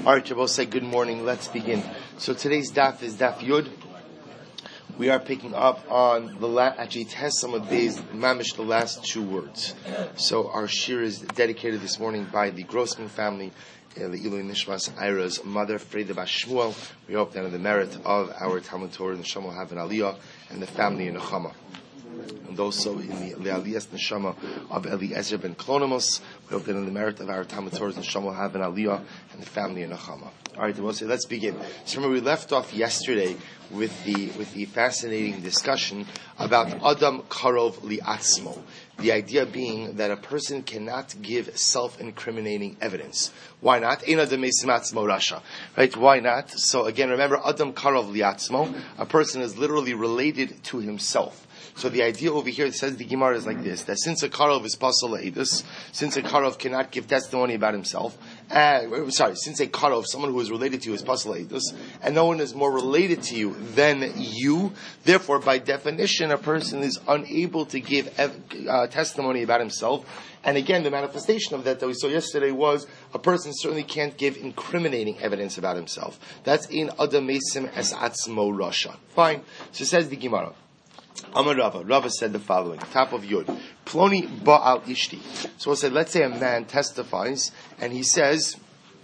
All right, Shabbos, say good morning. Let's begin. So today's daf is daf Yud. We are picking up on actually it has some of these mamish, the last two words. So our shir is dedicated this morning by the Grossman family, the Ilui Nishmas Ira's mother, Freda Bas Shmuel. We hope that in the merit of our Talmud Torah, the Neshama will have an aliyah, and the family in Nechama. And also in the Aliyah's Neshama of Eliezer ben Klonamos. We hope that in the merit of our Talmud Torah, the Neshama will have an aliyah, and the family in Nechama. Alright, let's begin. So remember, we left off yesterday with the fascinating discussion about Adam Karov Li'atzmo. The idea being that a person cannot give self-incriminating evidence. Why not? Ein Adam Meisim Atzmo Rasha. Right? Why not? So again, remember, Adam Karov Li'atzmo, a person is literally related to himself. So the idea over here, it says the Gemara is like this, that since a Karov is Pasal Eidus, since a Karov cannot give testimony about himself, since a Karov, someone who is related to you, is Pasal Eidus, and no one is more related to you than you, therefore, by definition, a person is unable to give testimony about himself. And again, the manifestation of that we saw yesterday was a person certainly can't give incriminating evidence about himself. That's in Adam Meisim Es Atzmo Rasha. Fine. So says the Gemara. Amar Rava said the following, top of Yud, Ploni Ba'al Ishti. So we'll say, let's say a man testifies, and he says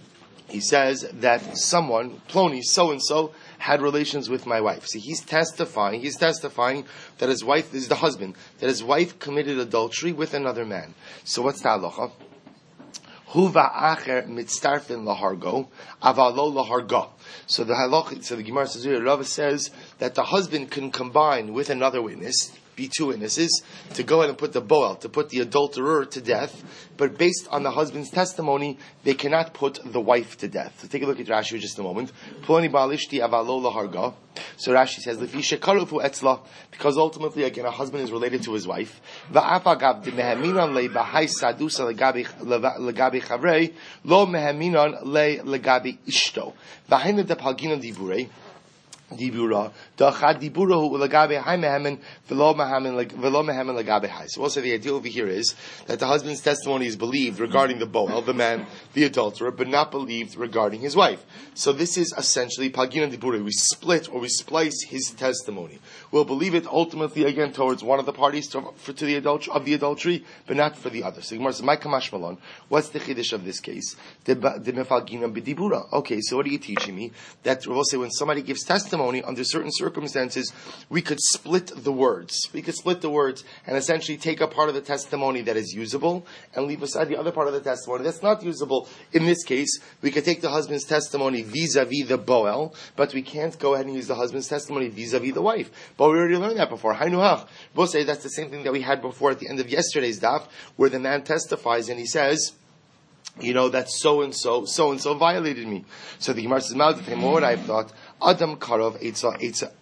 that someone, Ploni, so-and-so, had relations with my wife. See, he's testifying that his wife, this is the husband, that his wife committed adultery with another man. So what's the halacha? Huva acher mitzarfin lahargo, avalo laharga. So the halacha, so the Gemara says here, Rava says that the husband can combine with another witness, be two witnesses, to go ahead and put the boel, to put the adulterer to death, but based on the husband's testimony, they cannot put the wife to death. So take a look at Rashi for just a moment. Ploni balishti avalo laharga. So Rashi says, because ultimately, again, a husband is related to his wife. Lo mehaminan le legabi ishto. V'hainu depalginan diburei. Dibura, dachad dibura hu lagabe hai mehamen v'lo mehamen lagabe hai. So also the idea over here is that the husband's testimony is believed regarding the boel, the man, the adulterer, but not believed regarding his wife. So this is essentially pagina dibura. We split or we splice his testimony. We'll believe it ultimately again towards one of the parties to the adultery, but not for the other. So Gemara says, "My kamash malon." What's the chiddush of this case? The mefalgina b'dibura. Okay, so what are you teaching me? That we'll say when somebody gives testimony under certain circumstances, we could split the words. We could split the words and essentially take a part of the testimony that is usable and leave aside the other part of the testimony that's not usable. In this case, we could take the husband's testimony vis-a-vis the boel, but we can't go ahead and use the husband's testimony vis-a-vis the wife. But we already learned that before. Hainuhach. We'll say that's the same thing that we had before at the end of yesterday's daf, where the man testifies and he says, that so-and-so violated me. So the Gemara says, what I've thought, Adam Karov Eitzel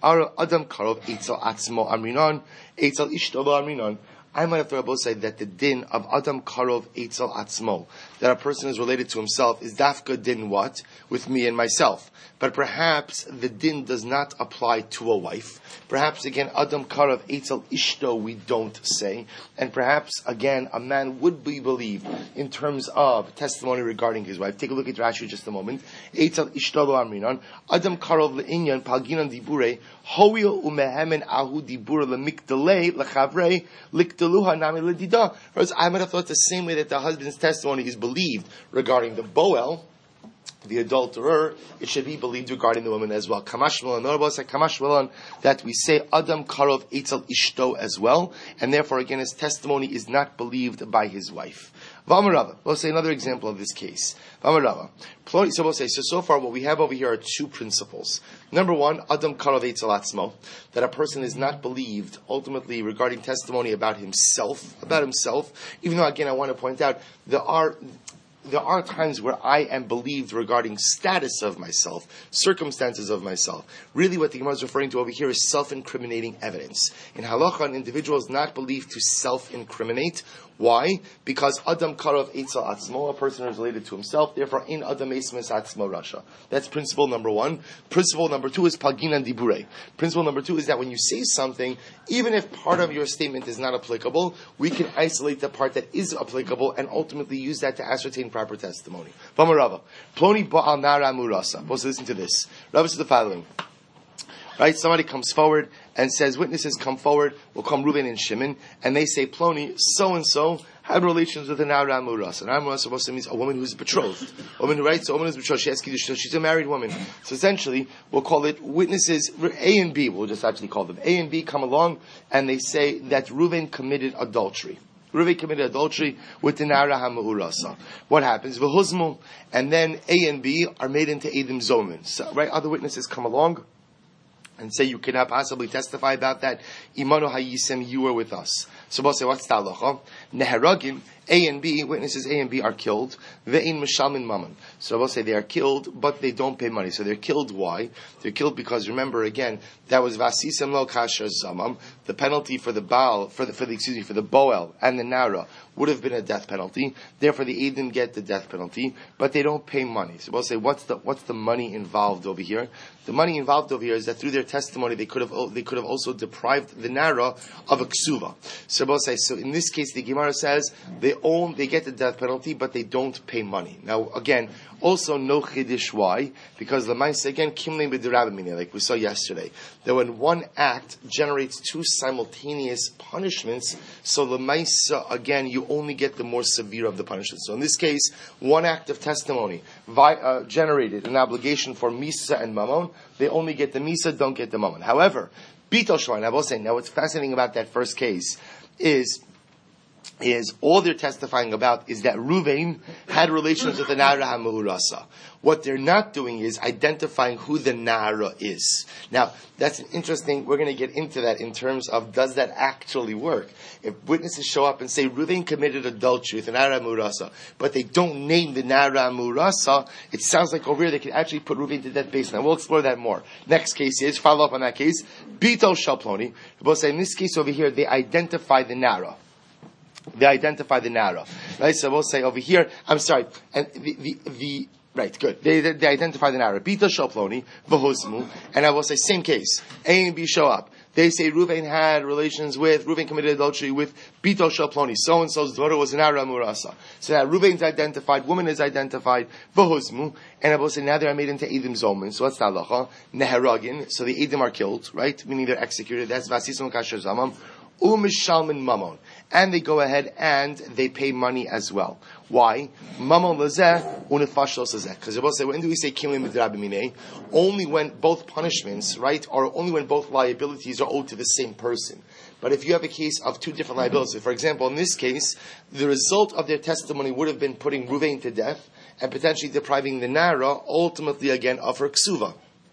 Atzmo Amrinon, Eitzel Ishto Lo Amrinon. I might have to both say that the din of Adam Karov Eitzel Atzmo, that a person is related to himself, is dafka din what? With me and myself. But perhaps the din does not apply to a wife. Perhaps again, Adam Karov Eitzel Ishto we don't say. And perhaps again, a man would be believed in terms of testimony regarding his wife. Take a look at Rashi just a moment. Eitzel Ishto Lo Amrinon, Adam Karov Le'inyan Palginan Dibure, Hoil Umehemen Ahu Dibure Lemikdalei Lechavrei Likdaluha Nami Ledida. I might have thought the same way that the husband's testimony is believed regarding the boel, the adulterer, it should be believed regarding the woman as well. Kamash Malon, that we say Adam Karov Eitzel Ishto as well, and therefore again his testimony is not believed by his wife. V'amarava. We'll say another example of this case. V'amarava. So we'll say, so far what we have over here are two principles. Number one, Adam Karov Eitzel Atzmo, that a person is not believed ultimately regarding testimony about himself, even though again I want to point out, there are times where I am believed regarding status of myself, circumstances of myself. Really what the Gemara is referring to over here is self-incriminating evidence. In halacha, an individual is not believed to self-incriminate. Why? Because Adam Karov Eitzel Atzmo, a person is related to himself, therefore in Adam Meisim Es Atzmo Rasha. That's principle number one. Principle number two is Paginan Dibure. Principle number two is that when you say something, even if part of your statement is not applicable, we can isolate the part that is applicable and ultimately use that to ascertain giving proper testimony. Rava. Ploni ba'al nara murasa. Let's listen to this. Rava says the following. Right? Somebody comes forward and says, witnesses come forward, will come Reuven and Shimon, and they say, Ploni, so-and-so, had relations with an Nara Murasa. An Nara Murasa means a woman who's betrothed. A woman who writes, a woman who's betrothed, she has Kiddush, so she's a married woman. So essentially, we'll call it witnesses, A and B, we'll just actually call them. A and B come along, and they say that Reuven committed adultery. Reuven committed adultery with the Nara HaMurasa. What happens? V'huzmu, and then A and B are made into Eidim Zomin. So, right, other witnesses come along, and say you cannot possibly testify about that. Imanu Hayisem, you were with us. So we'll say, what's the halacha? Neheragim, A and B, witnesses A and B are killed. Ve'in Mishalmin Mammon. So we'll say they are killed, but they don't pay money. So they're killed, why? They're killed because, remember again, that was Vasisem Lo Kasher Zamam. The penalty for the Baal, for the Boel and the Nara would have been a death penalty. Therefore the Eidim get the death penalty, but they don't pay money. So we'll say, what's the money involved over here? The money involved over here is that through their testimony they could have also deprived the Nara of a ksuva. So we'll say, so in this case the Gemara says they get the death penalty, but they don't pay money. Now again, also no chiddush, why? Because the Lamaisa again kimlei b'derabimine, like we saw yesterday, that when one act generates two simultaneous punishments, so the Lamaisa again you only get the more severe of the punishments. So in this case, one act of testimony generated an obligation for Misa and Mammon. They only get the Misa, don't get the Mammon. However, Bito Shloin, I will say, now what's fascinating about that first case is all they're testifying about is that Reuven had relations with the Nara HaMurasa. What they're not doing is identifying who the Nara is. Now, that's an interesting, we're going to get into that in terms of does that actually work? If witnesses show up and say Reuven committed adultery with the Nara HaMurasa, but they don't name the Nara HaMurasa, it sounds like over here they could actually put Reuven to death based on that. We'll explore that more. Next case is, follow up on that case, Bito Shalploni. We'll say in this case over here, they identify the Nara. They identify the Nara. Right? So we'll say over here, I'm sorry, and right, good. They identify the Nara. Bita Shoploni, Vahosmu, and I will say same case. A and B show up. They say Reuven committed adultery with Bito Shoploni. So-and-so's daughter was an Nara Murasa. So that Reuven's identified, woman is identified, Vahosmu, and I will say now they are made into Eidim Zomin. So what's the halacha? Neheragin. So the Eidim are killed, right? Meaning they're executed. That's Vasisam Kasher Zamam. Umishalmin Mammon. And they go ahead and they pay money as well. Why? Mammon lazeh unifashal lazeh. Because they will say, when do we say kilim midrabimine? Only when both punishments, right, or only when both liabilities are owed to the same person. But if you have a case of two different liabilities, for example, in this case, the result of their testimony would have been putting Reuven to death and potentially depriving the Nara, ultimately again, of her ksuva,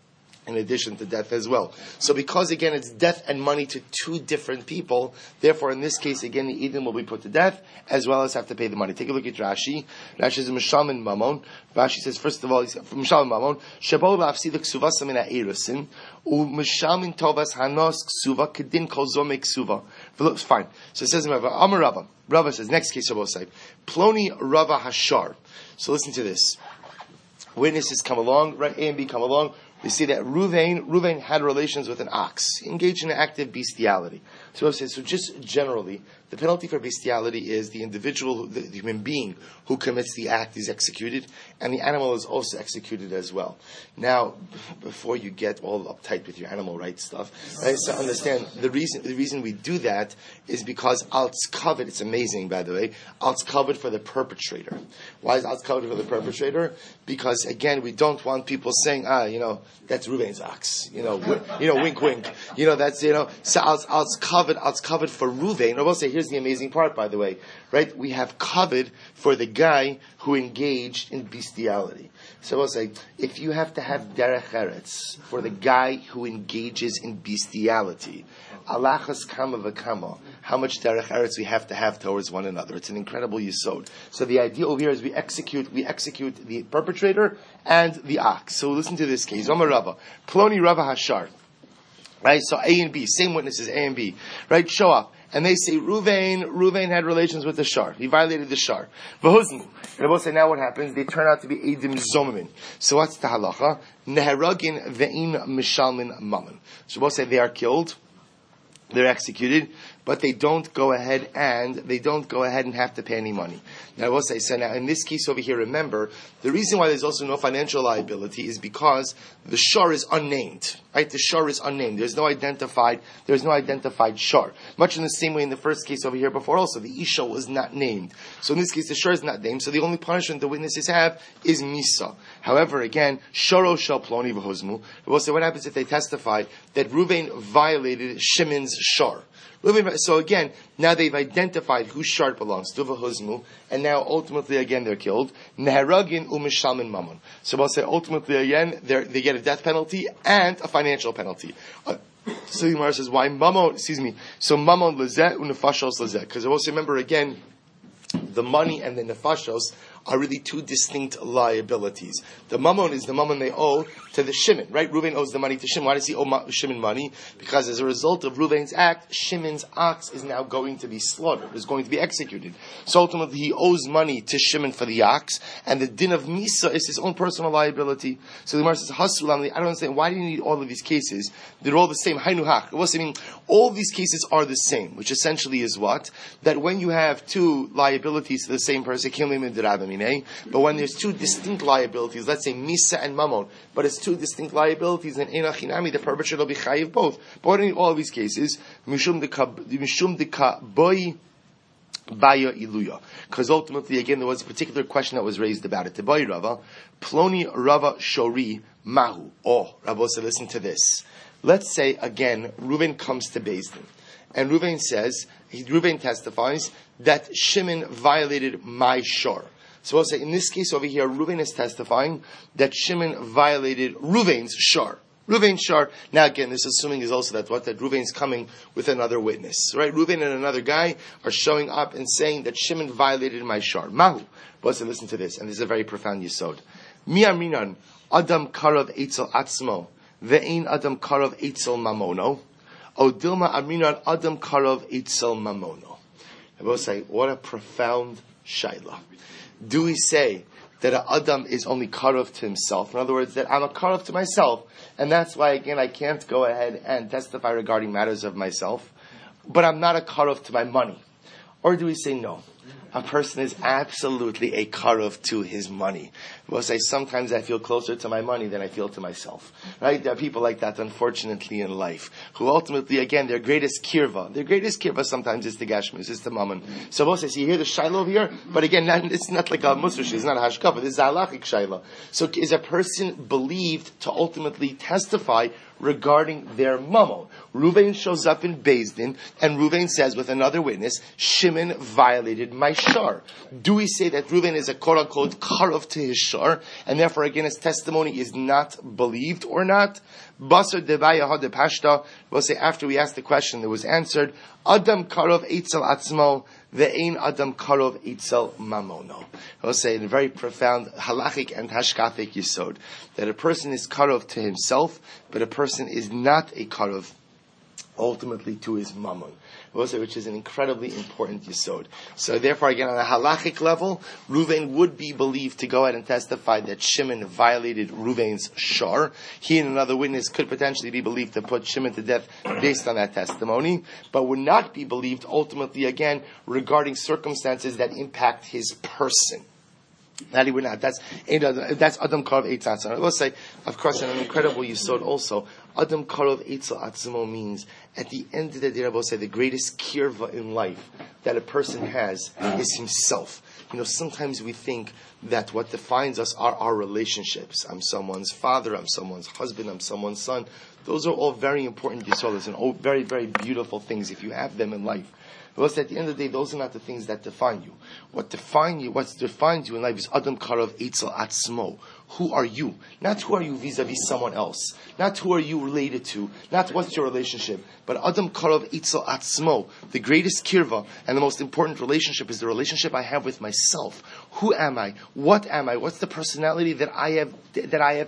in addition to death as well. So because again it's death and money to two different people, therefore in this case again the Eidim will be put to death as well as have to pay the money. Take a look at Rashi. Rashi is Mishalmin Mammon. Rashi says first of all, Mishalmin Mammon, Shabo la'afsid ksuvasa min ha'erusin, u'mishalmin tovas hanos ksuva kedin kol zomei ksuva. Fine. So it says Amar Rava. Rava says, next case Rava say, Ploni Rava Hashar. So listen to this. Witnesses come along, right? A and B come along. We see that Reuven had relations with an ox, engaged in active bestiality. So just generally, the penalty for bestiality is the individual, the human being who commits the act is executed, and the animal is also executed as well. Now, before you get all uptight with your animal rights stuff, right, so understand the reason we do that is because alt's covered. It's amazing, by the way. Alt's covered for the perpetrator. Why is alt's covered for the perpetrator? Because again, we don't want people saying, that's Reuven's ox. Wink, wink. That's So alt's covered for Reuven. I will say, here's the amazing part, by the way, right? We have covered for the guy who engaged in bestiality. So we'll say, if you have to have derech eretz for the guy who engages in bestiality, alachas kama v'kama, how much derech eretz we have to have towards one another. It's an incredible yisod. So the idea over here is we execute the perpetrator and the ox. So listen to this case. Omar Rava, Ploni Rava Hashar. Right? So A and B, same witnesses, A and B, right? Show up. And they say, Reuven had relations with the shar. He violated the shar. V'huzmu. And they both say, now what happens? They turn out to be Eidim Zomimin. So what's the halacha? Neheragin ve'in mishalmin mammon. So both say they are killed. They're executed. but they don't go ahead and have to pay any money. Now I will say, so now in this case over here, remember, the reason why there's also no financial liability is because the shar is unnamed, right? The shar is unnamed. There's no identified shar. Much in the same way in the first case over here before also, the isha was not named. So in this case, the shar is not named, so the only punishment the witnesses have is misa. However, again, sharo shel ploni v'hozmu. We'll say, what happens if they testify that Reuven violated Shimon's shar? So again, now they've identified whose shar belongs to v'hozmu, and now ultimately again they're killed. Neharagin u'mishalmin mamon. So we'll say ultimately again they get a death penalty and a financial penalty. So the Gemara says, why mamon? So mamon lezeh u'nefashos lezeh. Because also remember again, the money and the nefashos are really two distinct liabilities. The mammon is the mammon they owe to the Shimon, right? Reuven owes the money to Shimon. Why does he owe Shimon money? Because as a result of Reuven's act, Shimon's ox is now going to be slaughtered, is going to be executed. So ultimately he owes money to Shimon for the ox, and the din of Misa is his own personal liability. So the Gemara says, Hasulam, I don't understand, why do you need all of these cases? They're all the same. Hainuhach. All of these cases are the same, which essentially is what? That when you have two liabilities to the same person, but when there's two distinct liabilities, let's say Misa and Mammon, but it's two distinct liabilities, then Einachinami, the perpetrator will be chayiv both. But in all of these cases, Mishum deka boy baya iluya. Because ultimately, again, there was a particular question that was raised about it. The boy Rava, Ploni Rava Shori Mahu. Oh, Rabbi said, listen to this. Let's say, again, Reuven comes to Beis Din, and Reuven testifies that Shimon violated my shor. So we'll say, in this case over here, Reuven is testifying that Shimon violated Reuven's shar. Reuven's shar. Now again, this assuming is also that Reuven's coming with another witness, right? Reuven and another guy are showing up and saying that Shimon violated my shar. Mahu. We'll say, listen to this, and this is a very profound yisod. Mi aminan adam karav eitzel atzmo ve'ein adam karav eitzel mamono. O dilma aminan adam karav eitzel mamono. I will say, what a profound shayla. Do we say that an Adam is only karov to himself? In other words, that I'm a karov to myself, and that's why, again, I can't go ahead and testify regarding matters of myself, but I'm not a karov to my money? Or do we say no? A person is absolutely a karov to his money. We'll say, sometimes I feel closer to my money than I feel to myself. Right? There are people like that, unfortunately, in life, who ultimately, again, their greatest kirva sometimes is the gashmis, is the mammon. So we'll say, so you hear the shayla over here? But again, it's not like a musrish, it's not a hashkafa, this is a halachic shayla. So is a person believed to ultimately testify regarding their mammon? Reuven shows up in Beis Din, and Reuven says with another witness, Shimon violated my shar. Do we say that Reuven is a quote-unquote karov to his shar, and therefore again his testimony is not believed or not? Basar devaya ha de pashta. We'll say after we asked the question that was answered, Adam karov eitzel atzmo ve'ein Adam karov eitzel mamono. We'll say in a very profound halachic and hashkafic yisod that a person is karov to himself, but a person is not a karov ultimately to his mammon. We'll say, which is an incredibly important yisod. So therefore, again, on a halachic level, Reuven would be believed to go ahead and testify that Shimon violated Reuven's shar. He and another witness could potentially be believed to put Shimon to death based on that testimony, but would not be believed ultimately, again, regarding circumstances that impact his person. That he would not. That's Adam Karov Eitzel Atzmo. Let's say, of course, an incredible yisod also. Adam Karov Eitzel Atzmo means, at the end of the day, I will say, the greatest kirva in life that a person has is himself. Sometimes we think that what defines us are our relationships. I'm someone's father, I'm someone's husband, I'm someone's son. Those are all very important yisodas and all very, very beautiful things if you have them in life. Because at the end of the day, those are not the things that define you. What defines you in life is Adam Karov Eitzel Atzmo. Who are you? Not who are you vis-a-vis someone else. Not who are you related to. Not what's your relationship. But Adam Karov Eitzel Atzmo. The greatest kirva and the most important relationship is the relationship I have with myself. Who am I? What am I? What's the personality that I have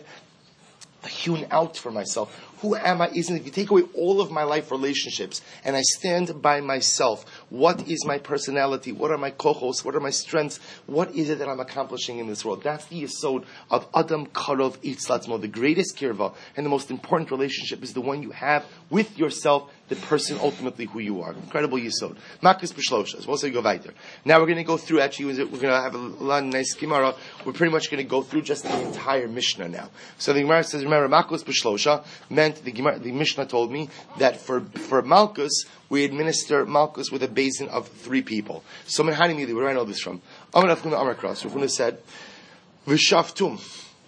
hewn out for myself? Who am I? If you take away all of my life relationships and I stand by myself, what is my personality? What are my kochos? What are my strengths? What is it that I'm accomplishing in this world? That's the yesod of Adam Karov Eitzel Atzmo. The greatest kirva and the most important relationship is the one you have with yourself the person ultimately who you are. Incredible yisod. Malkus b'shlosha. So we'll say go weiter. Now we're going to go through, actually, we're going to have a lot of nice Gemara. We're pretty much going to go through just the entire Mishnah now. So the Gemara says, remember, Malkus b'shlosha meant, the Mishnah told me, that for Malkus, we administer Malkus with a basin of 3 people. So Menhani Mili, where do I know this from? Amar Rafuna Amar Kras. Rafuna said, V'shaftum.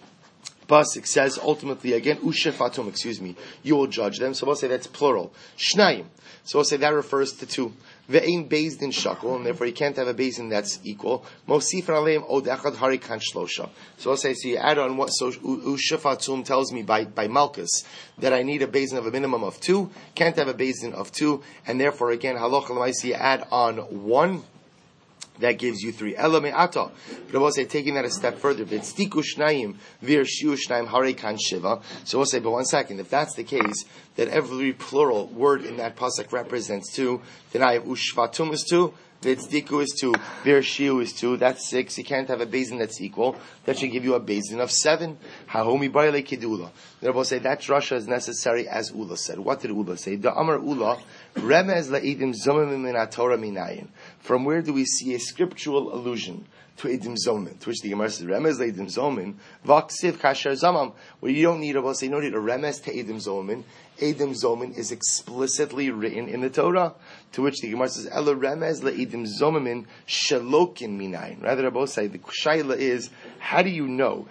Pasuk says, ultimately again, Ushefatum, you will judge them. So we'll say that's plural. Shnayim. So we'll say that refers to 2. Ve'ein based in shakol, and therefore you can't have a basin that's equal. Mosif aleim od echad harikan shlosha. So we'll say, so you add on what, so Ushefatum tells me by Malkus that I need a basin of a minimum of 2, can't have a basin of 2, and therefore again, halacha l'maisi, you add on 1, that gives you 3. Ela me'ata. But I will say, taking that a step further, v'tzdiku shnayim v'yirshiu shnayim harekan shiva. So we'll say, but one second, if that's the case, that every plural word in that pasuk represents 2, then I have ushvatum is 2, v'tzdiku is 2, v'yirshiu is 2, that's 6. You can't have a basin that's equal. That should give you a basin of 7. Hahomi baile kidula. Then I will say, that drasha is necessary as Ula said. What did Ula say? The Amar Ula, remez la'idim zomim min Torah minayin. From where do we see a scriptural allusion to Edim Zomin? To which the Gemara says, Remez Edim Zomin, Vaksiv Kasher Zamam. Well, you don't need a Remez to Edim Zomin. Edim Zomin is explicitly written in the Torah. To which the Gemara says, Ela Remez Edim Zomin Shalokin Minayin. Rather, Rabbi say, the Shaila is, how do you know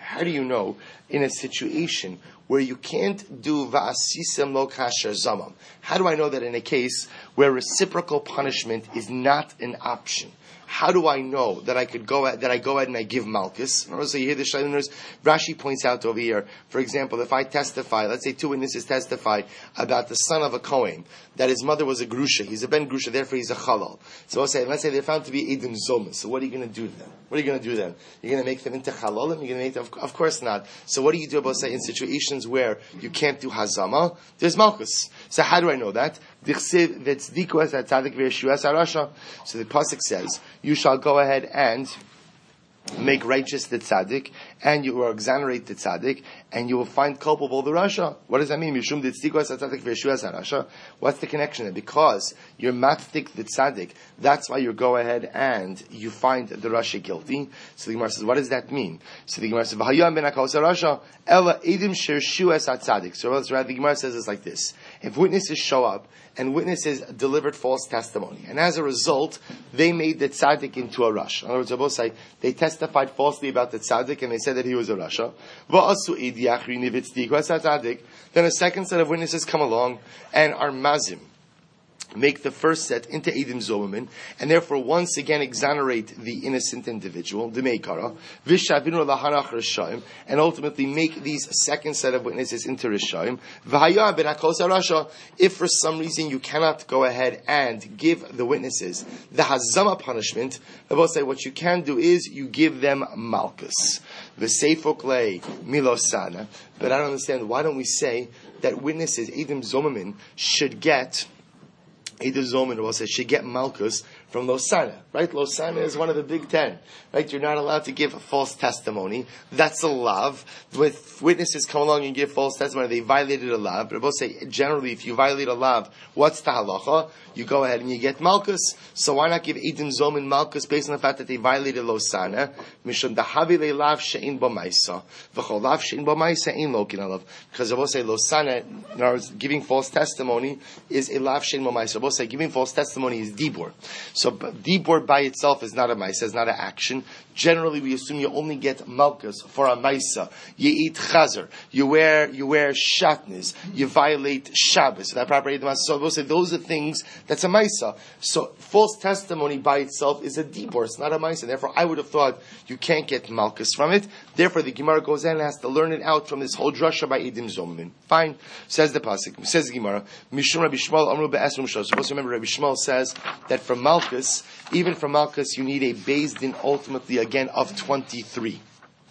in a situation where you can't do va'asisem lo kasher zamam? How do I know that in a case where reciprocal punishment is not an option? How do I know that I go ahead and I give malchus? So you hear the Shailiners. Rashi points out over here, for example, if I testify, let's say 2 witnesses testify about the son of a Kohen, that his mother was a grusha, he's a ben grusha, therefore he's a chalal. So let's say they're found to be edim zomis. So what are you going to do to them? What are you going to do to them? You're going to make them into chalalim? You're going to make them, of course not. So what do you do about, say, in situations where you can't do hazama? There's malchus. So how do I know that? So the pasuk says, you shall go ahead and make righteous the tzaddik, and you will exonerate the tzaddik, and you will find culpable the rasha. What does that mean? What's the connection there? Because you're matzik the tzaddik, that's why you go ahead and you find the rasha guilty. So the Gemara says, what does that mean? So the Gemara says, so the Gemara says it's like this. If witnesses show up, and witnesses delivered false testimony, and as a result, they made the tzaddik into a rasha. In other words, both say they testified falsely about the tzaddik, and they said that he was a rasha. Then a second set of witnesses come along and are mazim, make the first set into Edim Zomimin, and therefore once again exonerate the innocent individual, the Meikara, Vishavinu Lahanach Rishayim, and ultimately make these second set of witnesses into Rishayim. V'haya ben HaKos HaRasha, if for some reason you cannot go ahead and give the witnesses the Hazama punishment, I will say what you can do is you give them Malkus. V'seifok Milosana. But I don't understand, why don't we say that witnesses, Edim Zomimin, should get Edim Zomin will say should get Malkus from Losana, right? Losana is one of the big 10, right? You're not allowed to give a false testimony. That's a lav. With witnesses come along and give false testimony, they violated a lav. But I will say, generally, if you violate a lav, what's the halacha? You go ahead and you get Malkus. So why not give Edim Zomin Malkus based on the fact that they violated Losana? Mishum dahavile lav she'in b'maisa. V'chol lav she'in b'maisa ein lokin alav. Because I will say Losana, in other words, giving false testimony is a lav she'in b'maisa. I will say giving false testimony is dibur. So dibur by itself is not a maisa, is not an action. Generally, we assume you only get malchus for a maisa. You eat chazer, you wear shatnez, you violate Shabbos. That proper so we'll say those are things that's a maisa. So false testimony by itself is a dibur, it's not a maisa. Therefore, I would have thought you can't get malchus from it. Therefore, the Gemara goes in and has to learn it out from this whole drasha by Edim Zomin. Fine, says the pasuk, says the Gemara. Mishum Rabbi Shmuel Amru be'esrim shos. Supposed to remember Rabbi Shmuel says that from malchus, even from malchus, you need a beis din ultimately again of 23.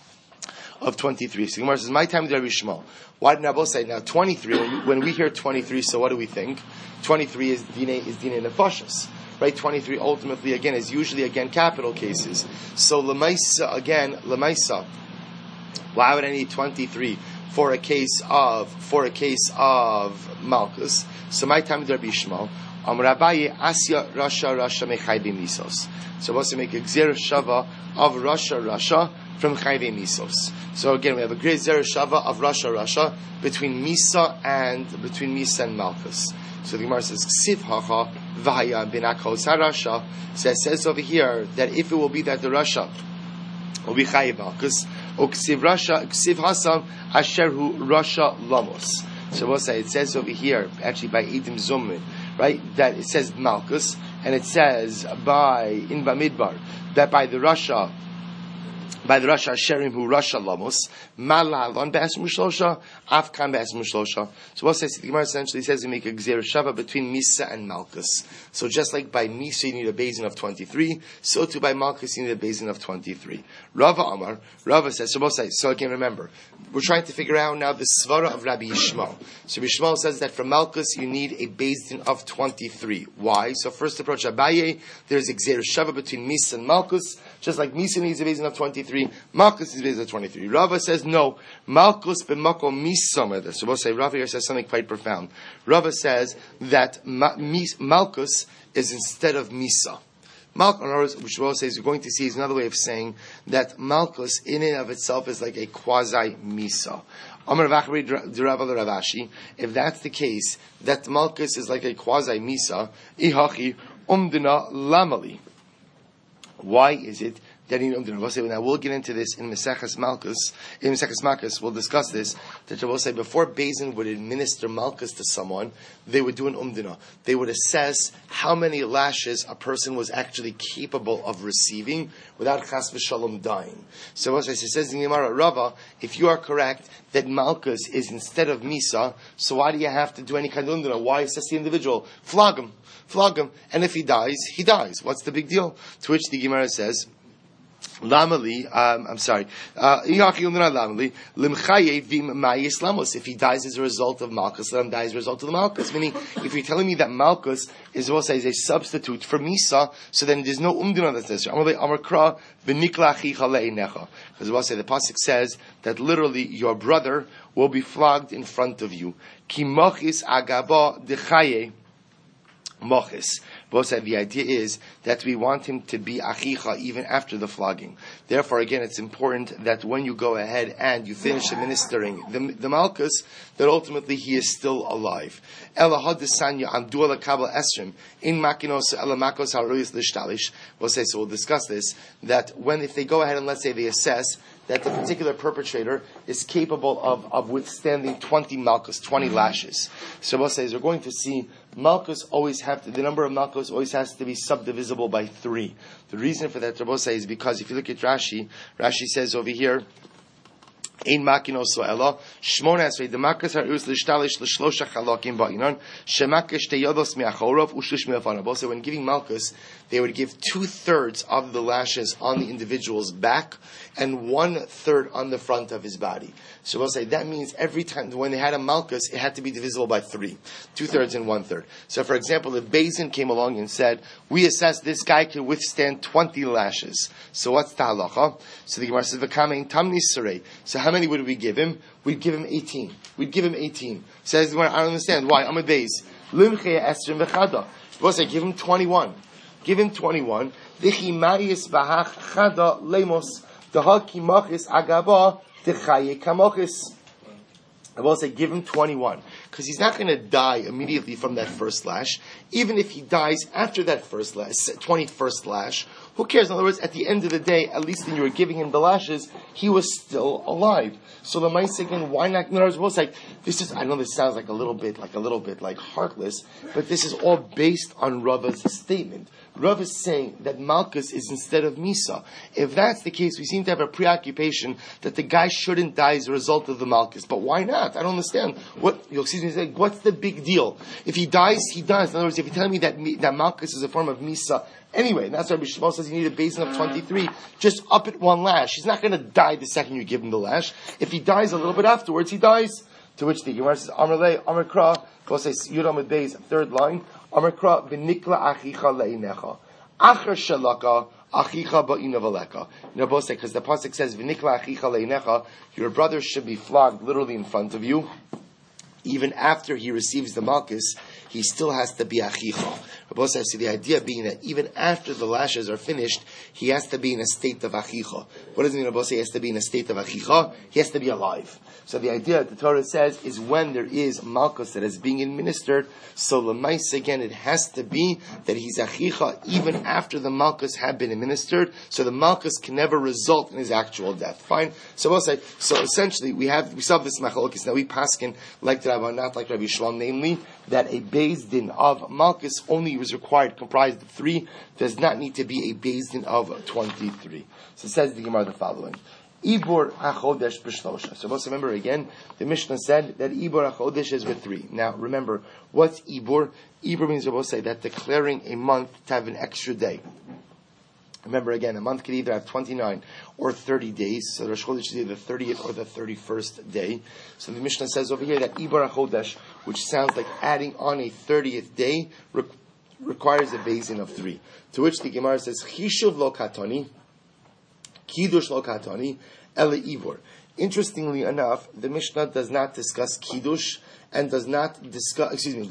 Of 23. So Gemara says, my time with Rabbi Shmuel. Why did Nabal say now 23? When we hear 23, so what do we think? 23 is dine nefashos. Right, 23 ultimately again is usually again capital cases. So lemaisa, why would I need 23 for a case of Malchus. So my time with Rabbi Yishmael, Abaye Asya Rasha Mechai Misos. So we'll also make a Gzera Shava of Rasha from Chayvei Misos. So again, we have a great Gzera Shava of Rasha between Misa and Malchus. So the Gemara says, Ksiv Hacha V'haya Binakos HaRasha. So it says over here that if it will be that the Rasha will be Chayiv Malchus, or Ksiv Hasam Asher Hu Rasha Lamos. So we'll say, it says over here, actually by Edim Zomrin, right, that it says Malchus, and it says by in Bamidbar that by the Rasha Sherim who Rasha Lamos Malalon Be'es Mushlosha Afkan Be'es Mushlosha. So what says the Gemara essentially says we make a Gzera Shava between Misa and Malchus. So just like by Misa you need a basin of 23, so too by Malchus you need a basin of 23. Rava says, so again remember, we're trying to figure out now the Svara of Rabbi Yishmael. So Rabbi Yishmael says that for Malchus you need a basin of 23. Why? So first approach Abaye, there's a Gzera Shava between Misa and Malchus, just like Misa needs a basin of 23, Malchus is a basin of 23. Rava says no, Malchus b'makom Misa. So we'll say Rava here says something quite profound. Rava says that Malchus is instead of Misa. Malchus, which Rava says, you're going to see, is another way of saying that Malchus in and of itself is like a quasi Misa. If that's the case, that Malchus is like a quasi Misa, ihachi umdina lamali. Why is it that in Umdina? Now we'll get into this in Maseches Malchus. In Maseches Malchus, we'll discuss this. That we'll say before Bezin would administer Malchus to someone, they would do an Umdina. They would assess how many lashes a person was actually capable of receiving without Chas v'Shalom dying. So we'll say, it says in Gemara Rava, if you are correct that Malchus is instead of Misa, so why do you have to do any kind of Umdina? Why assess the individual? Flog him, and if he dies, he dies. What's the big deal? To which the Gemara says, Lamali, if he dies as a result of Malchus, let him die as a result of the Malchus. Meaning, if you're telling me that Malchus is also a substitute for Misa, so then there's no Umdina that's necessary. Because we'll say the pasuk says that literally your brother will be flogged in front of you. Ki mochis agaba dechaye. Mochis. Both said the idea is that we want him to be achicha even after the flogging. Therefore, again, it's important that when you go ahead and you finish administering the Malchus, that ultimately he is still alive. We'll say, so we'll discuss this, that if they go ahead and let's say they assess that the particular perpetrator is capable of withstanding 20 Malchus, 20 lashes. So we'll say, we're going to see Malchus the number of Malchus always has to be subdivisible by 3. The reason for that, Rabbi say, is because if you look at Rashi says over here, Ein makino so ela shmona esrei the makas harus lishtalish l'shlosha chalakim ba'inon shemakesh teyodos miachorov ushlish miafanav. So when giving Malchus, they would give 2/3 of the lashes on the individual's back and 1/3 on the front of his body. So we'll say that means every time when they had a Malchus, it had to be divisible by 3, 2/3 and 1/3. So for example, if Bezin came along and said, we assess this guy can withstand 20 lashes. So what's the halacha? So the Gemara says, v'kamein tamni sarei. So how many would we give him? We'd give him 18. Says the Gemara, I don't understand. Why? Amud Beis. Limchei esrim v'chada. We'll say, give him 21. V'chi mayis v'hach chada lemos. D'ha ki machis agaba d'chaye kamochis. I will say, give him 21. Because he's not going to die immediately from that first lash. Even if he dies after that 21st lash, who cares? In other words, at the end of the day, at least when you were giving him the lashes, he was still alive. So the mice again, why not? In other words, we'll say, I know this sounds like a little bit heartless, but this is all based on Rava's statement. Rav is saying that Malchus is instead of Misa. If that's the case, we seem to have a preoccupation that the guy shouldn't die as a result of the Malchus. But why not? I don't understand. What's the big deal? If he dies, he dies. In other words, if you're telling me that Malchus is a form of Misa, anyway, that's why Bishmal says you need a basin of 23, just up at 1 lash. He's not going to die the second you give him the lash. If he dies a little bit afterwards, he dies. To which the Gemara says, Amar Le, Amar Kra, we'll say, Yud Amud Beis, 3rd line, Amar Kra, V'nikla achicha le'inecha. Achar shalaka, Achicha ba'inavaleka. Because the pasuk says, V'nikla achicha leinecha, your brother should be flogged literally in front of you. Even after he receives the malchus, he still has to be achicha. Rabbi says, the idea being that even after the lashes are finished, he has to be in a state of achicha. What does it mean, Rabbi say he has to be in a state of achicha? He has to be alive. So the idea, the Torah says, is when there is malchus that is being administered, so l'mais again, it has to be that he's achicha even after the malchus had been administered, so the malchus can never result in his actual death. Fine? So we'll say, so essentially, we still have this machlokes. Now we paskin like the Rabbi, not like Rabbi Shalom, namely, that a beis din of malchus only was required, comprised of 3, does not need to be a beis din of 23. So it says the Gemara the following. Ibor HaChodesh b'shlosha. So let's remember again, the Mishnah said that Ibor HaChodesh is with 3. Now remember, what's Ibor? Ibor means, we'll say, that declaring a month to have an extra day. Remember again, a month could either have 29 or 30 days. So Rosh Chodesh is either the 30th or the 31st day. So the Mishnah says over here that Ibor HaChodesh, which sounds like adding on a 30th day, requires a beis din of 3. To which the Gemara says, Chishuv lo katoni, Kiddush lo katoni, ele Ibor. Interestingly enough, the Mishnah does not discuss Kiddush and does not discuss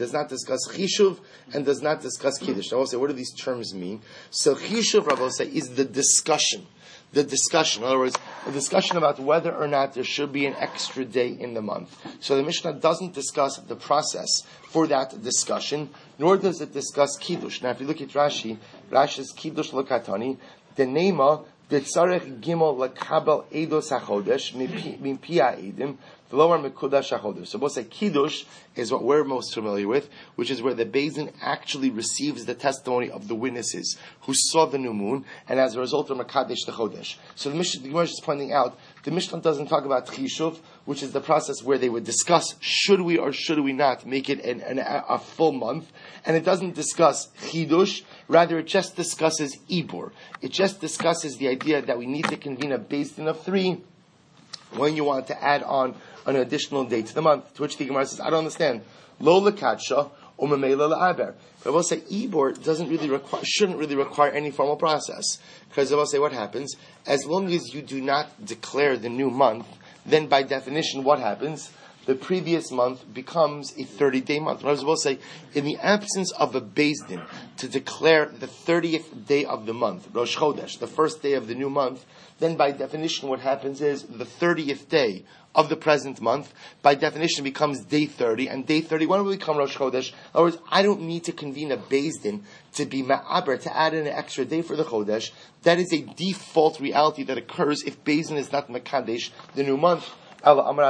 Chishuv and does not discuss Kiddush. Now, I'll say, what do these terms mean? So, Chishuv, Rabbi will say, is the discussion. The discussion, in other words, a discussion about whether or not there should be an extra day in the month. So the Mishnah doesn't discuss the process for that discussion, nor does it discuss Kiddush. Now, if you look at Rashi, Rashi's Kiddush L'Katani, the Nema, B'tzarech Gimel L'Kabel Eidos HaChodesh, Mimpi HaEdim, V'lomer Mekudash HaChodesh. So we'll say Kiddush is what we're most familiar with, which is where the beis din actually receives the testimony of the witnesses who saw the new moon, and as a result of Mekadesh the Chodesh. So the Gemara is pointing out, the Mishnah doesn't talk about Chishuv, which is the process where they would discuss, should we or should we not make it a full month, and it doesn't discuss Chidush, rather it just discusses Ibor. It just discusses the idea that we need to convene a beis din of 3 when you want to add on an additional day to the month. To which the Gemara says, I don't understand. Lo lekadsha or memela la'aber. But I will say Ibor shouldn't really require any formal process. Because I will say what happens? As long as you do not declare the new month, then by definition what happens? The previous month becomes a 30-day month. I will say, in the absence of a beis din to declare the 30th day of the month, Rosh Chodesh, the first day of the new month, then by definition what happens is the 30th day of the present month, by definition becomes day 30, and day 31 will become Rosh Chodesh. In other words, I don't need to convene a beis din to be ma'aber, to add in an extra day for the Chodesh. That is a default reality that occurs if beis din is not Mekadesh, the new month. Amar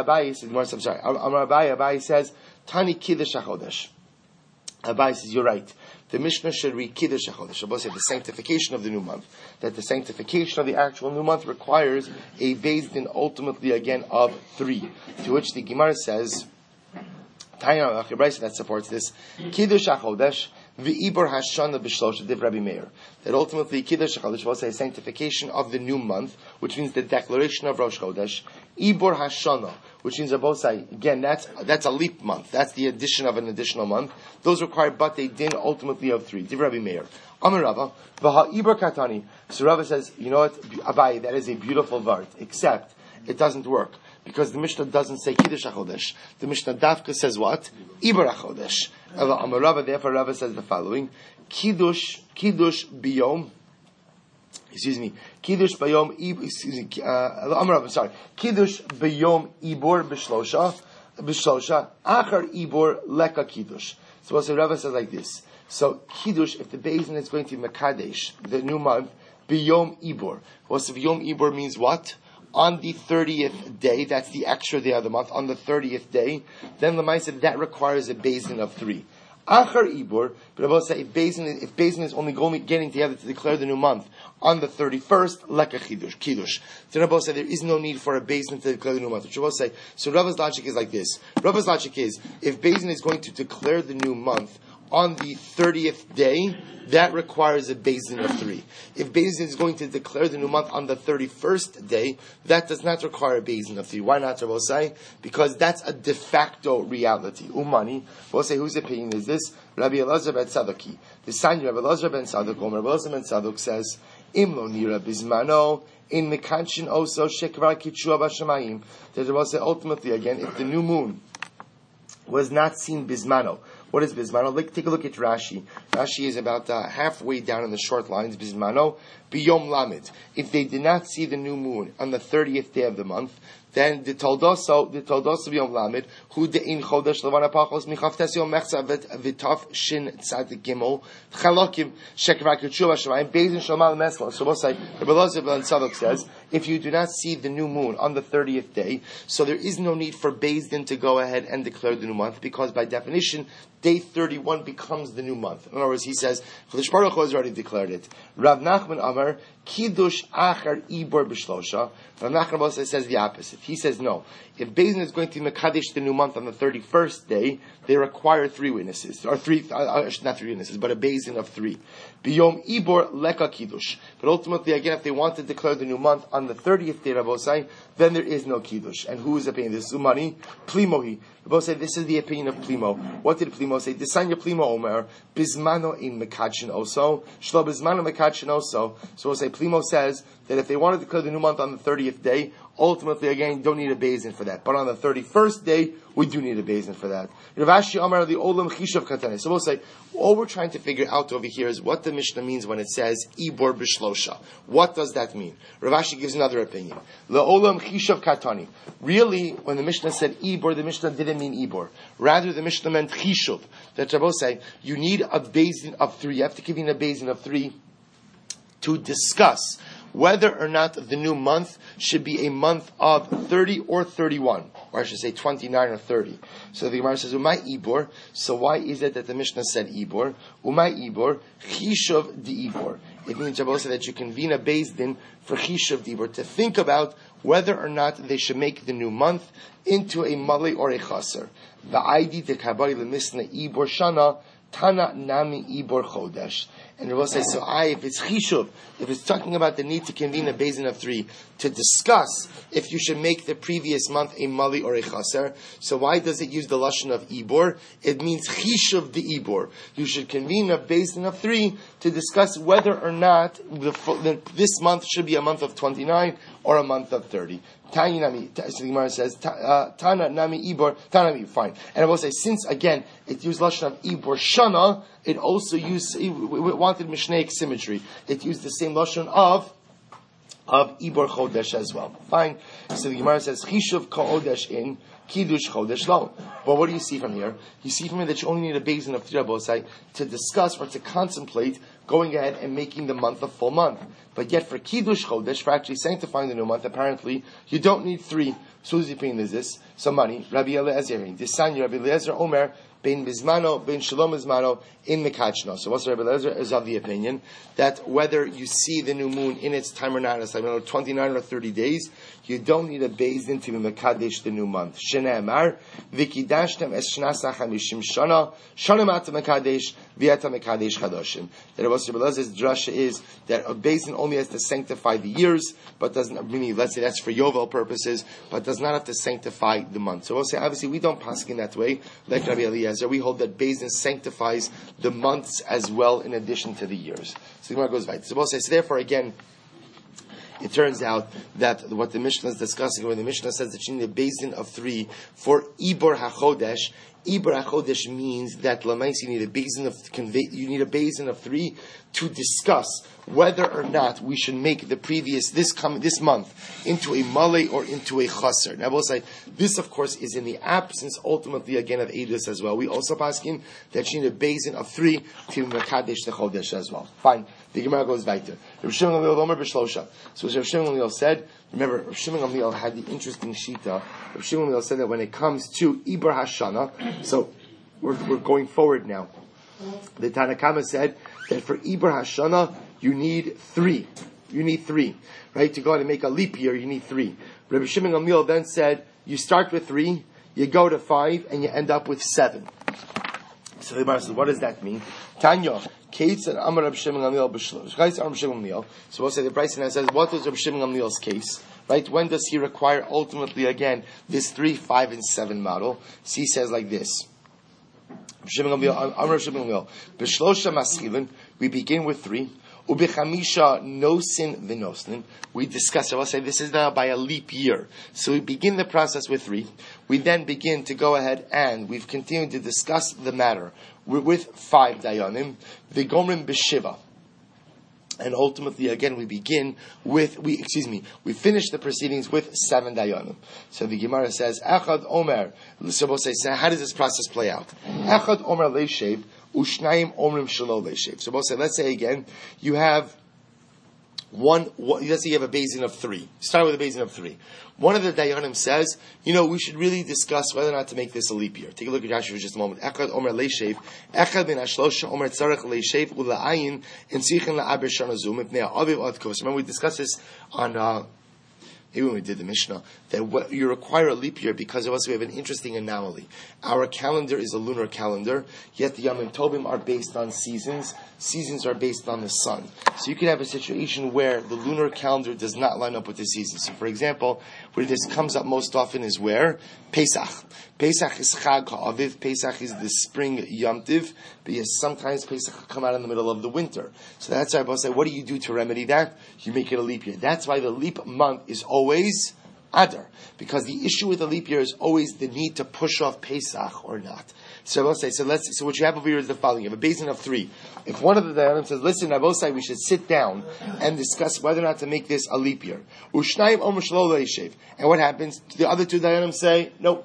Abaye says, Tani Kiddush HaChodesh. Abaye says, you're right. The Mishnah should read Kiddush HaChodesh. Abaye said the sanctification of the new month. That the sanctification of the actual new month requires a beis din ultimately again of 3. To which the Gemara says, that supports this, Kiddush HaChodesh, V'ibor Hashana b'shlosha div Rabbi Meir. That ultimately Kiddush HaChodesh will say sanctification of the new month, which means the declaration of Rosh Chodesh. Ibor Hashana, which means both say again that's a leap month. That's the addition of an additional month. Those require but they din ultimately of 3. Div Rabbi Meir. Amar Rava v'ha Ibor Katani. So Rava says, you know what, Abaye, that is a beautiful vart, except it doesn't work. Because the Mishnah doesn't say Kiddush HaChodesh. The Mishnah Dafka says what? Ibor HaChodesh. Amar Rava, therefore Rava says the following. Kiddush biyom. Kiddush biyom, Amar Rava, sorry. Kiddush biyom ibor b'shlosha, achar ibor leka kiddush. So Rava says like this. So Kiddush, if the beis din is going to be Mekadesh, the new month, biyom ibor. Biyom ibor means what? On the 30th day, that's the extra day of the month, on the 30th day, then Lamaisa, that requires a beis din of 3. Achar Ibor, but I will say, if beis din is only getting together to declare the new month on the 31st, leka kiddush. So Rabbi say there is no need for a beis din to declare the new month. Which Rabbi say, so Rabbi's logic is like this. Rabbi's logic is, if beis din is going to declare the new month on the 30th day, that requires a beis din of 3. If beis din is going to declare the new month on the 31st day, that does not require a beis din of 3. Why not, Rabbi say? Because that's a de facto reality. Umani, we'll say, whose opinion is this? Rabbi Elazar ben Sadoki. The sign Rabbi Elazar ben Sadok, Rabbi Elazar ben Sadok says, Imlo nira bizmano in mekanchin also shekvar kichua b'shamayim. That will say ultimately again, if the new moon was not seen bismano. What is bismano? Take a look at Rashi. Rashi is about halfway down in the short lines. Bismano biyom lamed. If they did not see the new moon on the 30th day of the month, then the toldoso biyom lamed hu de'in chodesh levana pachos michaftes yom mechza v'taf shin tzadik gimel chalokim shekvar k'tshuva shemayim beizin shomal mesla. So we'll say Rabbi Elazar ben Tzadok says, if you do not see the new moon on the 30th day, so there is no need for Beis Din to go ahead and declare the new month, because by definition, day 31 becomes the new month. In other words, he says, Chodesh Baruch Hu has already declared it. Rav Nachman Amar, Kiddush Achar Ibor B'Shlosha. Rav Nachman also says the opposite. He says no. If Beis Din is going to Mekadesh the new month on the 31st day, they require three witnesses. Or not three witnesses, but a Beis Din of three. Biyom Ibor Leka Kiddush. But ultimately, again, if they want to declare the new month on the 30th day, Rabbosai, then there is no Kiddush. And who is opinion? This is Umani, Plimohi. Rabbosai, this is the opinion of Plimo. What did Plimo say? Desanya Plimo Omer, Bismano in Mekachin also, Shlo Bismano Mekachin also. So we'll say, Plimo says that if they want to declare the new month on the 30th day, ultimately, again, you don't need a Beis Din for that. But on the 31st day, we do need a Beis Din for that. Rav Ashi Amar the Olam Chishav Katane. So we'll say, all we're trying to figure out over here is what the Mishnah means when it says Ibor B'Shlosha. What does that mean? Rav Ashi gives another opinion. The Olam Chishav Katani. Really, when the Mishnah said Ibor, the Mishnah didn't mean Ibor. Rather, the Mishnah meant Chishav. That Rabbi say, you need a Beis Din of three. You have to give in a Beis Din of three to discuss whether or not the new month should be a month of 30 or 31, or I should say 29 or 30. So the Gemara says, Umay Ibor. So why is it that the Mishnah said Ibor? Umay Ibor, Chishav di Ibor. It means, Rabbi said, that you convene a Beis Din for Chishav di Ibor, to think about whether or not they should make the new month into a Mali or a Chaser. The ID de Kabari lemisna Ibor Shana, Tana Nami Ibor Chodesh. And Rabbi says, so if it's Chishuv, if it's talking about the need to convene a Beis Din of three to discuss if you should make the previous month a Mali or a Chaser, so why does it use the Lashon of Ibor? It means Chishuv de Ibor. You should convene a Beis Din of three to discuss whether or not this month should be a month of 29 or a month of 30. Tanya Nami, so the Gemara says, Tana Nami Ibor, Tana Nami, fine. And I will say, since again, it used Lashon of Ibor Shana, it also used, it wanted Mishnaic symmetry. It used the same Lashon of Ibor Chodesh as well. Fine. So the Gemara says, Chishuv Kodesh in, Kiddush Chodesh lo. But what do you see from here? You see from here that you only need a Beis Din of three Rabbosai to discuss or to contemplate going ahead and making the month a full month. But yet for Kiddush Chodesh, for actually sanctifying the new month, apparently, you don't need three. So whose opinion is this? So money, Rabbi Eliezer, Disanya, Rabbi Eliezer, Omer, Ben Bismano, Ben Shalom Bismano, in Mekachno. So what's Rabbi Eliezer is of the opinion that whether you see the new moon in its time or not, it's like 29 or 30 days, you don't need a Beis Din to be Mekadesh the new month. Shene Amar, Vikidashtem es Shnasa Chamishim Shana, Shana Mata Mekadesh, Vieta Mekadesh Chadoshim. That Rabbi Elazer's drasha is that a Beis Din only has to sanctify the years, but doesn't, meaning, let's say that's for Yovel purposes, but does not have to sanctify the month. So we'll say, obviously, we don't pass in that way, like Rabbi Eliezer. We hold that Beis Din sanctifies the months as well in addition to the years. So the Gemara goes right. So we'll say, so therefore, again, it turns out that what the Mishnah is discussing, when the Mishnah says that you need a Beis Din of three for Ibor HaChodesh, Ibor HaChodesh means that Lamais you need a Beis Din of three to discuss whether or not we should make the previous this month into a Malay or into a Chaser. Now we'll say this, of course, is in the absence ultimately again of Eidos as well. We also ask him that you need a Beis Din of three to Mekadesh the Chodesh as well. Fine. The Gemara goes weiter. Rav Shimon Gamliel B'Shlosha. So Rav Shimon Gamliel said, remember, Rav Shimon Gamliel had the interesting shita. Rav Shimon Gamliel said that when it comes to Ibor Hashana, so we're going forward now. The Tanakama said that for Ibor Hashana, you need three. You need three. Right? To go out and make a leap year, you need three. Rabbi Shimon Gamliel then said, you start with three, you go to 5, and you end up with 7. So the Gemara says, what does that mean? Tanya, Kates and Amar Rabbi Shimon Gamliel B'Shlosh. So we'll say the Bryce now says, what is Rabbi Shimon Gamliel's case? Right? When does he require ultimately again this 3, 5, and 7 model? So he says like this. We begin with 3. Ubechamisha nosin v'nosnin. We discuss, I will say this is now by a leap year. So we begin the process with 3. We then begin to go ahead and we've continued to discuss the matter with 5 dayanim. V'gomrim b'shiva. And ultimately, again, we begin with, we finish the proceedings with 7 dayanim. So the Gemara says, Echad Omer, so we'll say, how does this process play out? Echad Omer leishev, Ushnayim Omrim Shelo leishev. So we'll say, let's say again, you have let's say you have a basin of 3. Start with a basin of 3. One of the Dayanim says, we should really discuss whether or not to make this a leap year. Take a look at Rashi for just a moment. Echad Omer leishev, Echad ben Ashlosha Omer tzarech leishev ula'ayin and tzichin la'aber shana zu mipnei ha'aviv ad kos. Remember we discussed this on maybe when we did the Mishnah, that you require a leap year because of us we have an interesting anomaly. Our calendar is a lunar calendar, yet the Yom Tovim are based on seasons. Seasons are based on the sun. So you could have a situation where the lunar calendar does not line up with the seasons. So for example, where this comes up most often is where? Pesach. Pesach is Chag HaAviv. Pesach is the spring Yom Tiv. But yes, sometimes Pesach will come out in the middle of the winter. So that's why I will say, what do you do to remedy that? You make it a leap year. That's why the leap month is always Adar. Because the issue with the leap year is always the need to push off Pesach or not. So I will say, so what you have over here is the following. You have a basin of 3. If one of the Dayanim says, listen, I will say we should sit down and discuss whether or not to make this a leap year. Ushnayim Omer Shelo leishev. And what happens? The other 2 Dayanim say, no,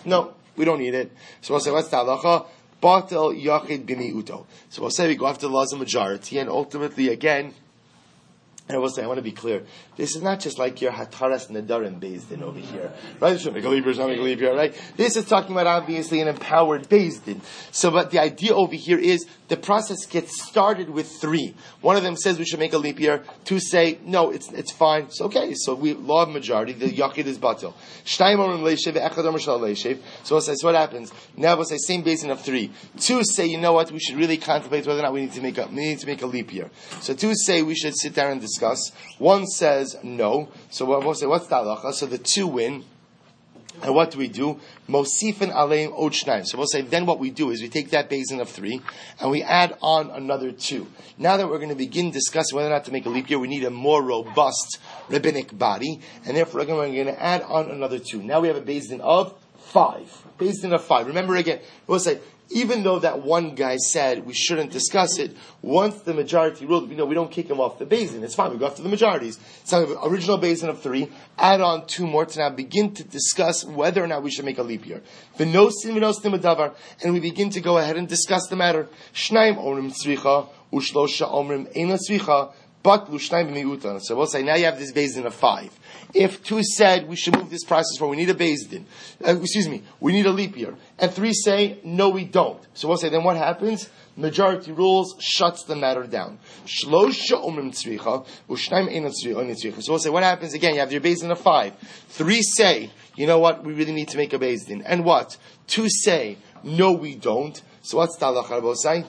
we don't need it. So we'll say, what's the halacha? Batel yachid b'mi'uto. So we'll say we go after the laws of majority, and ultimately, again, and I will say, I want to be clear, this is not just like your Hataras Nadarim Beis Din over here. Right? Should make a leap year, should make a leap year, right? This is talking about obviously an empowered Beis Din. So, but the idea over here is the process gets started with 3. One of them says we should make a leap year. 2 say, no, it's fine. It's okay. So we law of majority, the Yachid is Batil. Shnayim Omrim leishev, Echad Omer Shelo leishev. So we'll say, so what happens? Now we'll say, same basin of 3. 2 say, you know what, we should really contemplate whether or not we need to make a leap year. So 2 say we should sit down and discuss. 1 says no. So we'll say, what's the halacha? So the 2 win. And what do we do? Mosifin aleim od shnayim. So we'll say, then what we do is we take that basin of 3 and we add on another 2. Now that we're going to begin discussing whether or not to make a leap year, we need a more robust rabbinic body, and therefore we're going to add on another 2. Now we have a basin of 5. Basin of 5. Remember again, we'll say, even though that one guy said we shouldn't discuss it, once the majority ruled, we don't kick him off the basin. It's fine, we go after the majorities. So we have an original basin of 3, add on 2 more to now begin to discuss whether or not we should make a leap year. And we begin to go ahead and discuss the matter. Shnayim omrim tzricha, ushlosha omrim eina tzricha, but lushnayim b'mi'utan. So we'll say, now you have this basin of 5. If 2 said we should move this process forward, we need a Beis Din. We need a leap year. And 3 say, no, we don't. So we'll say, then what happens? Majority rules shuts the matter down. Shlosha omrim tzricha, u'shnayim eina tzricha. So we'll say, what happens again? You have your Beis Din of 5. 3 say, you know what? We really need to make a Beis Din. And what? 2 say, no, we don't. So what's the halacha we'll say?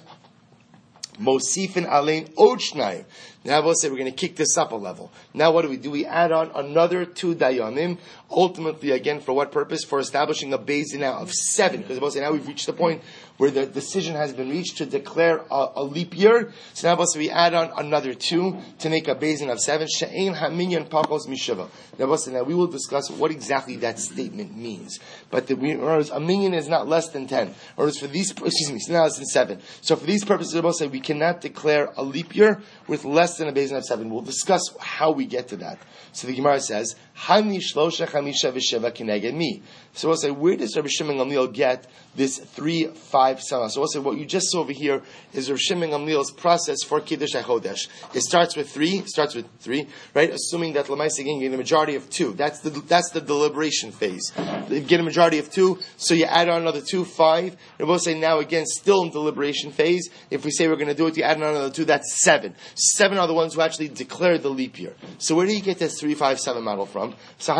Mosifin alein od shnayim. Now we'll say we're going to kick this up a level. Now what do? We add on another 2 dayanim. Ultimately, again, for what purpose? For establishing a Beis Din now of 7. Because we'll say now we've reached the point where the decision has been reached to declare a leap year. So now we'll say we add on another 2 to make a Beis Din of 7. She'ein haminyan pachos mishiva. Now we'll say now we will discuss what exactly that statement means. But a minyan is not less than 10. Or it's for these, it's not less than 7. So for these purposes, we'll say we cannot declare a leap year with less than a Beis Din of 7. We'll discuss how we get to that. So the Gemara says, Hamni shlosha chamisha v'sheva kineged mi. So we'll say, where does Rabbi Shimon Gamliel get this 3, 5, 7? So we'll say, what you just saw over here is Rabbi Shimon Gamliel's process for Kiddush HaChodesh. It starts with 3, right? Assuming that L'maaseh again, you get a majority of 2. That's the deliberation phase. You get a majority of 2, so you add on another 2, 5. And we'll say now again, still in deliberation phase. If we say we're going to do it, you add on another 2, that's 7. 7 are the ones who actually declared the leap year. So where do you get this 3, 5, 7 model from? So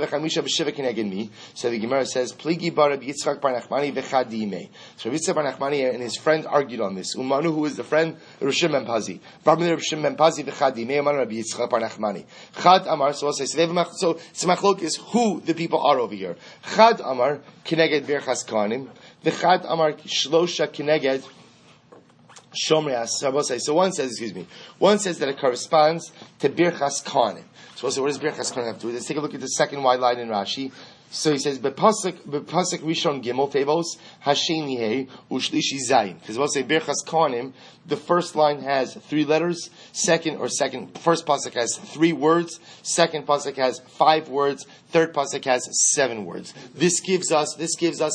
the Gemara says, Pligi bar Rabbi Yitzchak bar Nachmani v'chadime. So Rabbi Yitzchak bar Nachmani and his friend argued on this. Umanu, who is the friend? Rabbi Shimon ben Pazi. V'amir Rabbi Shimon ben Pazi v'chadime. Umanu Rabbi Yitzchak bar Nachmani. Chad Amar. So Tzemachlok is who the people are over here. Chad Amar kineged birchas kohanim. V'chad Amar shlosha kineged Shomrei Asaf. So one says that it corresponds to Birchas Kohanim. So we'll say, what does Birchas Kohanim have to do with this? Let's take a look at the second wide line in Rashi. So he says, Bepasek Rishon Gimel Tevos Hasheni Hey Ushlishi Zayin. Because we'll say Birchas Kohanim, the first line has 3 letters. First pasuk has 3 words. Second pasuk has 5 words. Third pasuk has 7 words. This gives us a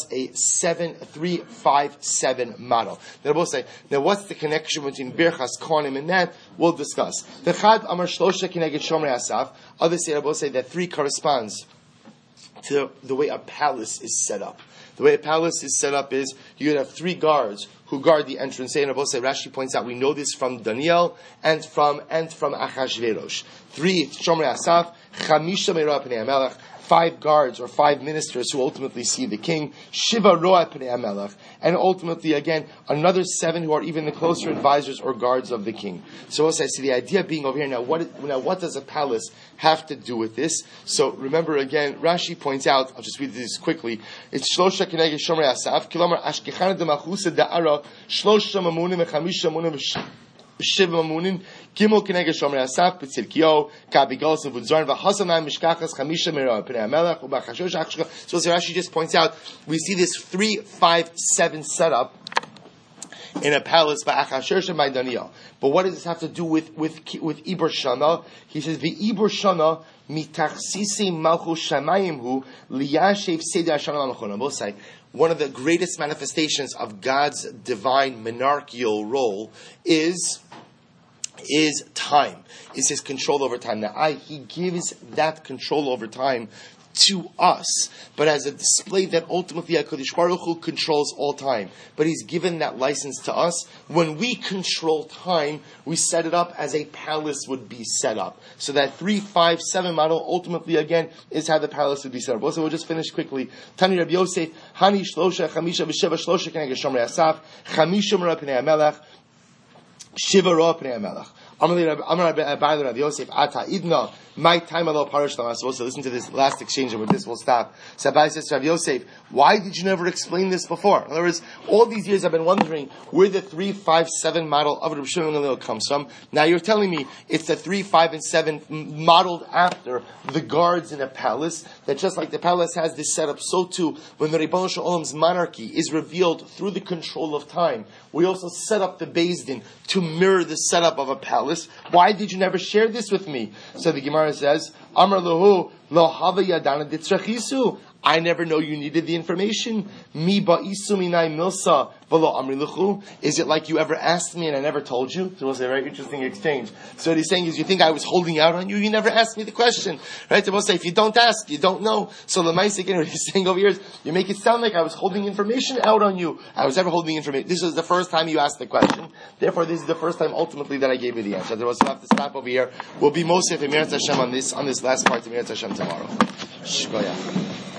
7-3-5-7 model. Then we'll say, now what's the connection between Birchas Kohanim and that? We'll discuss. The Chad Amar Shlosha Kineged Shomrei Asaf. Others say, we'll say that 3 corresponds to the way a palace is set up. The way a palace is set up is you would have 3 guards who guard the entrance. And Rashi points out we know this from Daniel and from Achashverosh. 3 Shomrei Asaf, Chamisha Me'roa Pnei HaMelech, 5 guards or 5 ministers who ultimately see the king, Shiva Roa Pnei HaMelech, and ultimately again another 7 who are even the closer advisors or guards of the king. So also I see the idea being over here now. What does a palace have to do with this? So remember again, Rashi points out. I'll just read this quickly. It's Shlosha Keneged Shomrei Asaf, Kilomar Ashkechana Demachusa Da'ara Shlosha Mamunim Echamisha Mamunim Shiva Mamunim Gimel Keneged Shomrei Asaf B'Tzilkio Kabigal Sevudzarn V'Hasanai Mishkachas Chamisha Me'roa Pnei HaMelech U'Bachashosh Achshka. So Rashi just points out we see this 3-5-7 setup in a palace by Achashverosh and by Daniel. But what does this have to do with Ibur Shana? He says the Ibur Shana mitachsisi malchus shamayim hu liyashev seder Shana l'machon. I will say one of the greatest manifestations of God's divine monarchical role is time, is his control over time. Now, he gives that control over time to us, but as a display that ultimately HaKadosh Baruch Hu controls all time. But he's given that license to us. When we control time, we set it up as a palace would be set up. So that 3-5-7 model ultimately again is how the palace would be set up. Also, we'll just finish quickly. Tani Rabbi Yosef, Hani Shlosha, Chamisha B'Sheva Shlosha Keneged Shomrei Asaf, Chamisha Me'roa Pnei HaMelech, Shiva Roa Pnei HaMelech. Amar Rabbi Yosef, Ata Idna, my time alone parish. I'm supposed to listen to this last exchange, and with this we'll stop. So Abai says to Rabbi Yosef, why did you never explain this before? In other words, all these years I've been wondering where the 3-5-7 model of Rabbi Shimon Gamliel comes from. Now you're telling me it's the 3-5-7 modeled after the guards in a palace, that just like the palace has this setup, so too, when the Ribono Shel Olam's monarchy is revealed through the control of time, we also set up the Beis Din to mirror the setup of a palace. Why did you never share this with me? So the Gemara says, Amar Lahu lo hava yadana ditzrachisu. I never know you needed the information. Mi ba'isu minai milsa v'lo amri lechu. Is it like you ever asked me and I never told you? So it was a very interesting exchange. So what he's saying is, you think I was holding out on you? You never asked me the question, right? So we'll say, if you don't ask, you don't know. So the Maisa again, what he's saying over here is, you make it sound like I was holding information out on you. I was ever holding information. This was the first time you asked the question. Therefore, this is the first time ultimately that I gave you the answer. There was have to stop over here. We'll be Mosef and Meretz Hashem on this last part of Meretz Hashem tomorrow. Shkoyach.